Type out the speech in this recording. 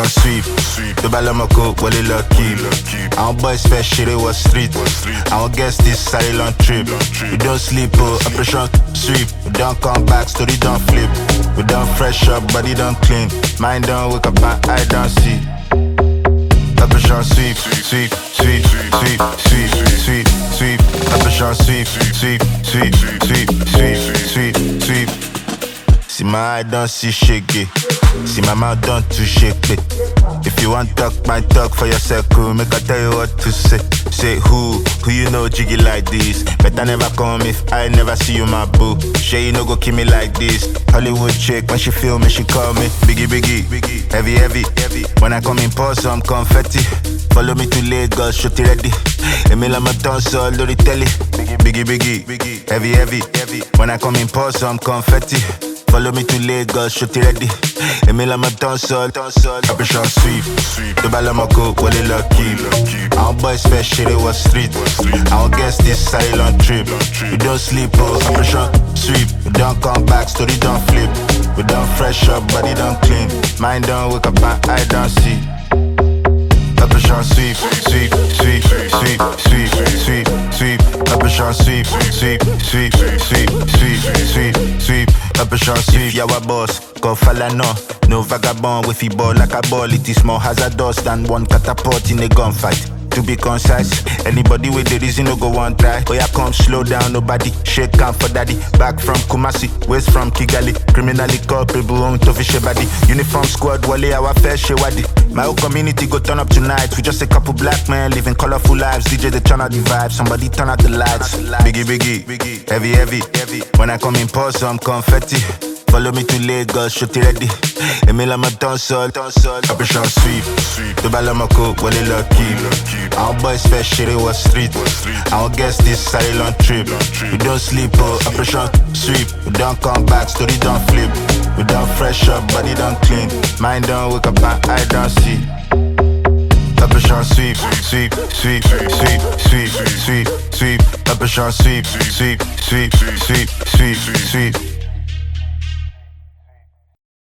Operation sweep. The Balamako, well, lucky. Our boys first shit, it was street. Our guest is silent trip. We don't sleep, Operation sweep. We don't come back, story don't flip. We don't fresh up, body don't clean. Mind don't wake up, my eye don't see. Operation sweep, sweep, sweep, sweep, sweep, sweep, sweep. Operation sweep, sweep, sweep, sweep, sweep, sweep, sweep. See my eye don't see shaky. See my mouth don't too shake it. If you want talk, my talk for your circle. Make I tell you what to say. Say who you know jiggy like this. Better never come if I never see you, my boo. Shay, you no go kill me like this. Hollywood chick, when she feel me, she call me Biggie, Biggie, Biggie. Heavy, heavy, heavy. When I come in, pour some confetti. Follow me to Lagos, shoot it ready. Emile, I'm a dance all the telly. Biggie, Biggie, Biggie. Heavy, heavy, heavy. When I come in, pour some confetti. Follow me to Lagos, shoot it ready. Emile, I'm a dance all. Operation sweep. The Balamako, well, it lucky. Our boys first shit, it was street. Our guest is silent trip. We don't sleep, Operation sweep. We don't come back, story don't flip. We don't fresh up, body don't clean. Mind don't wake up, my eye don't see. Operation sweep, sweep, sweep, sweep, sweep, sweep, sweep. Operation sweep, sweep, sweep, sweep, sweep, sweep, sweep. Operation sweep, yeah, our boss. Go follow no vagabond with the ball like a ball. It is more hazardous than one catapult in a gunfight. To be concise, anybody with the reason no go one try. Oh yeah, come slow down, nobody shake down for daddy. Back from Kumasi, west from Kigali. Criminally culpable, on to fish body. Uniform squad, wale our fair shewadi. My whole community go turn up tonight. We just a couple black men living colorful lives. DJ they turn out the vibe, somebody turn out the lights. Biggie, Biggie, Biggie. Heavy, heavy, heavy. When I come in, pour some confetti. Follow me to Lagos, shoot it ready. Emile, I'm a dance all. Operation sweep. The Balamako, well, it lucky. Our boys first shit, it was street. Our guest is silent trip. We don't sleep, Operation sweep. We don't come back, story don't flip. We don't fresh up, body don't clean. Mind don't wake up, my eye don't see. Operation sweep, sweep, sweep, sweep, sweep, sweep, sweep. Operation sweep, sweep, sweep, sweep, sweep, sweep.